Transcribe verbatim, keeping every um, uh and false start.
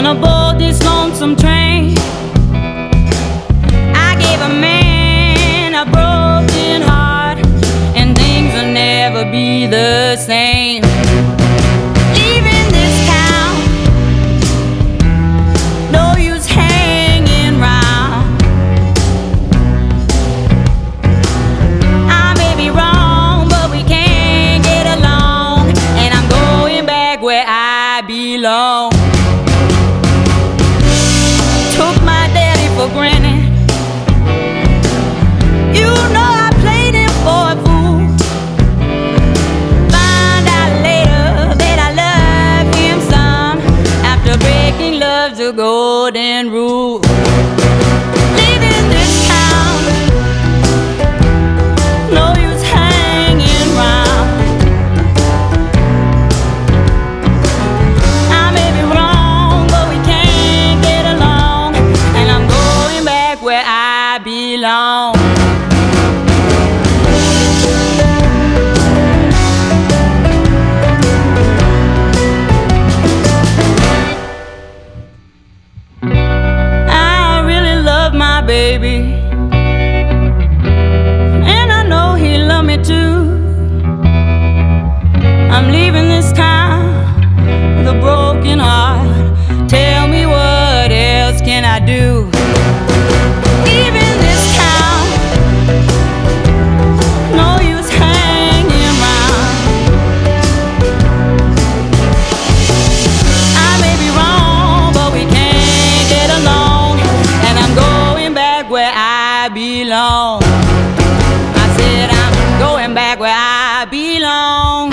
Gonna board this lonesome train. I gave a man a broken heart, and things will never be the same. Leaving this town, no use hanging round. I may be wrong, but we can't get along, and I'm going back where I belong. Took my daddy for granted. You know I played him for a fool. Find out later that I love him some, after breaking love's a golden rule. Leaving this town, no use hanging round. I may be wrong, but we can't get along, and I'm going back where I belong. I really love my baby, and I know he love me too. I'm leaving this town with a broken heart. Tell me, what else can I do? Leaving this town, no use hanging round. I may be wrong, but we can't get along, and I'm going back where I belong. I said I'm going back where I belong.